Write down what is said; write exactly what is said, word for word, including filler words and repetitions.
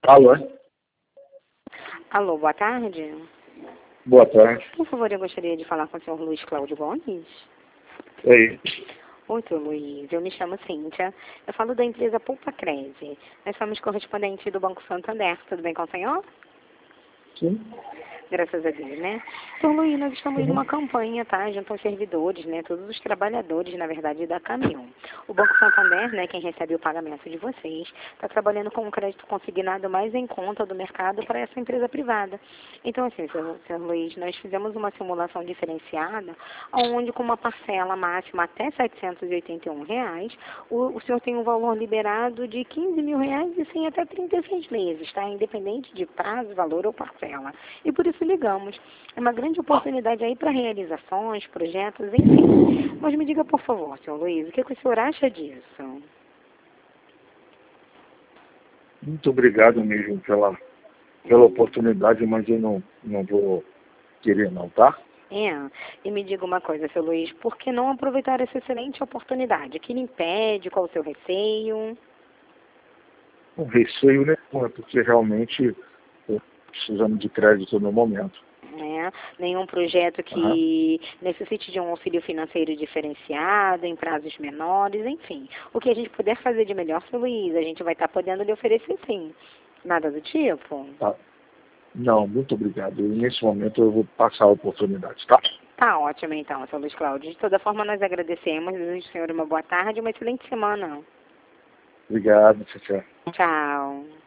Alô? Alô, boa tarde. Boa tarde. Por favor, eu gostaria de falar com o senhor Luiz Cláudio Gomes. Oi. Oi, senhor Luiz. Eu me chamo Cíntia. Eu falo da empresa Poupa Creze. Nós somos correspondentes do Banco Santander. Tudo bem com o senhor? Sim. Graças a Deus, né? Então, Luiz, nós estamos Uhum. numa campanha, tá? Junto aos servidores, né? Todos os trabalhadores, na verdade, da Caminhão. O Banco Santander, né? Quem recebe o pagamento de vocês, está trabalhando com um crédito consignado mais em conta do mercado para essa empresa privada. Então, assim, senhor, senhor Luiz, nós fizemos uma simulação diferenciada, onde com uma parcela máxima até setecentos e oitenta e um reais, o, o senhor tem um valor liberado de quinze mil reais e sim até trinta e seis meses, tá? Independente de prazo, valor ou parcela. E por isso ligamos. É uma grande oportunidade aí para realizações, projetos, enfim. Mas me diga, por favor, senhor Luiz, o que, que o senhor acha disso? Muito obrigado mesmo pela, pela oportunidade, mas eu não, não vou querer não, tá? É, e me diga uma coisa, seu Luiz, por que não aproveitar essa excelente oportunidade? O que lhe impede? Qual o seu receio? Um receio nenhum, é porque realmente eu precisando de crédito no momento. É, nenhum projeto Aham. que necessite de um auxílio financeiro diferenciado, em prazos menores, enfim. O que a gente puder fazer de melhor, seu Luiz, a gente vai estar podendo lhe oferecer sim. Nada do tipo? Tá. Não, muito obrigado. E nesse momento eu vou passar a oportunidade, tá? Tá ótimo então, seu Luiz Cláudio. De toda forma, nós agradecemos. Desejo ao senhor uma boa tarde e uma excelente semana. Obrigado, tchau, tchau. Tchau.